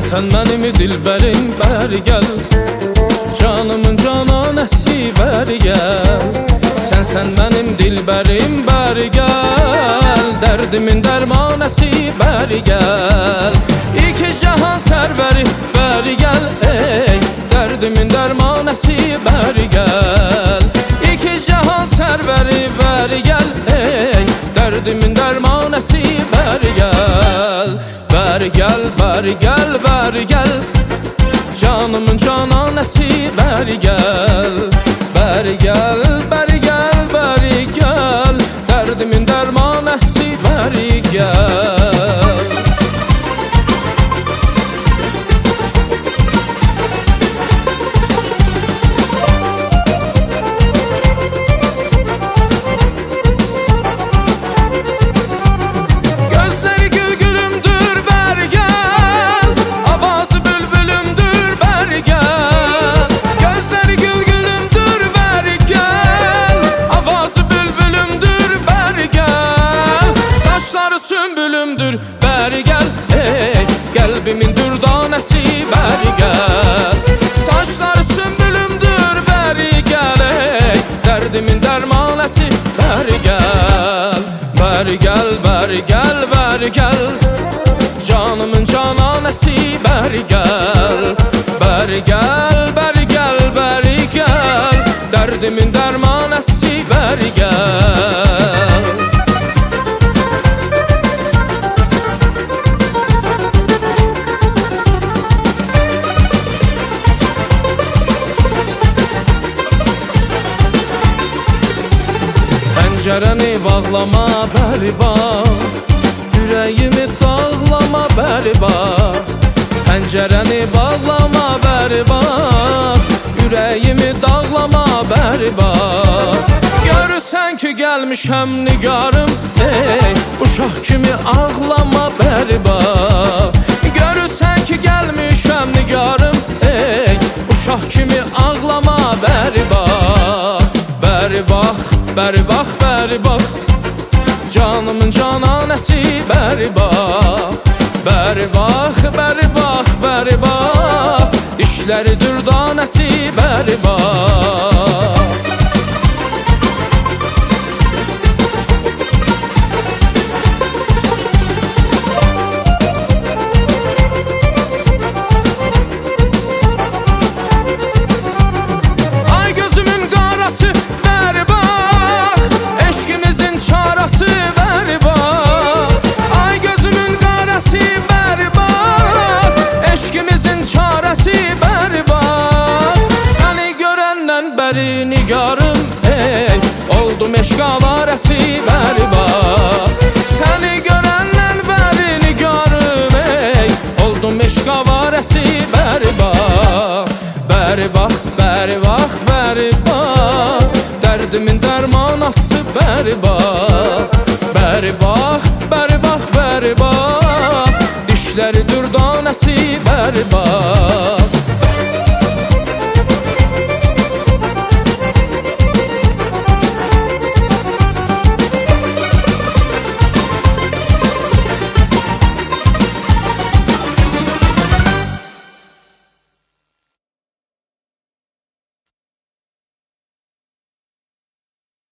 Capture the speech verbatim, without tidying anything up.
Sen benim dilberim, beri gel. Canımın cananesi, beri gel. Sen sen benim dilberim, beri gel. Derdimin dermanesi, beri gel. İki cihan serveri, beri gel ey. Derdimin dermanesi, beri gel. İki cihan serveri, beri gel ey. Derdimin dermanesi, beri gel. Beri gel, beri gel, beri gel. Canımın cananesi, beri gel. Beri gel, beri gel, beri gel. Derdimin dermanesi, beri gel. Sümbülümdür, beri gel ey. Kalbimin dürdanesi, beri gel. Saçları sümbülümdür, beri gel ey. Derdimin dermanesi, beri gel. Beri gel, beri gel, beri gel. Canımın cananesi, beri gel. Beri gel, beri gel, beri gel. Derdimin dermanesi, beri gel. Pencereni bağlama, beri bak. Yüreğimi dağlama, beri bak. Pencereni bağlama, beri bak. Yüreğimi dağlama, beri bak. Görürsen ki gelmişəm nigarım ey. Uşaq kimi ağlama, beri bak. Görürsen ki gelmişəm nigarım ey. Uşaq kimi ağlama, beri bak. Beri bak, beri bak, beri bak. Canımın cananesi, beri bak. Beri bak, beri bak, beri bak. Dişleri dürdanesi, beri bak. Beri nigarım ey. Oldum eşq avarəsi, beri bak. Səni görəndən beri nigarım ey. Oldum eşq avarəsi, beri bak. Beri bak, beri bak, beri bak. Derdimin dermanası, beri bak. Beri bak, beri bak, beri bak. Dişleri dürdanesi, beri bak.